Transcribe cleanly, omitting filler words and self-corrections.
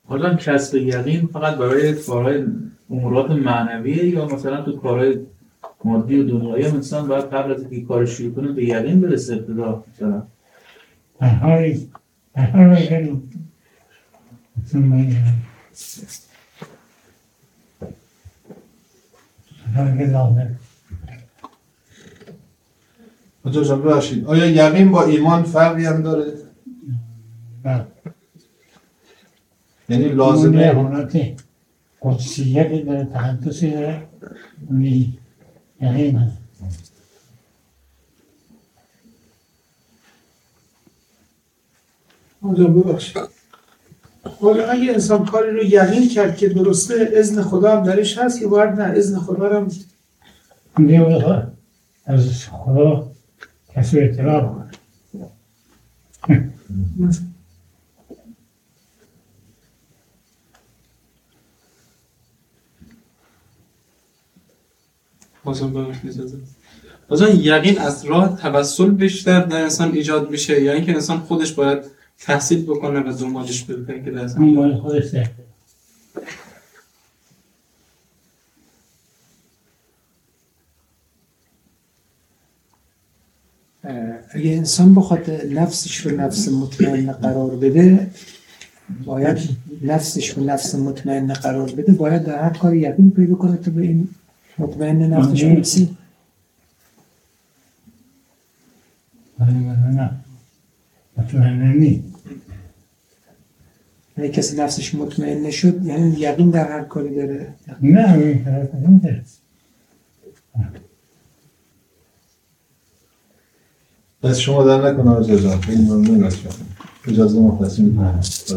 حالا کسب یقین فقط برای کارهای امورات معنویه یا مثلا تو کارهای مادی و دنیایی هم انسان باید قبل از اینکه کار شروع کنه به یقین برسه ابتدا مثلا؟ در حال علم حاجی جان ببخشید، آیا یقین با ایمان فرقی هم داره؟ نه. یعنی اون لازمه حالت قدسیتی داره، تقدسی داره، اونی یقین هست. آنجا ببخشید. حالا اگه انسان کاری رو یقین کرد که درسته، اذن خدا هم درش هست که باید نه اذن خدا رو هم دیگه از خدا کسی اطلاع کنه. مثلا یقین از راه توسل بیشتر در انسان ایجاد میشه یا اینکه انسان خودش باید تحصیل بکنه و دنبالش بره که در اون باید خودش ده. اگه انسان بخواد نفسش رو نفس مطمئن قرار بده، باید نفسش رو نفس مطمئن قرار بده، باید در هر کاری یقین پیدا کنه تا به این مطمئن نفسش برسی. نه مطمئن نی. اگه کسی نفسش مطمئن نشد یعنی یقین در هر کاری داره. نه این درست. دست شما در نکنه حاجی جان، خیلی ممنون از شما. اجازه ما تصمیم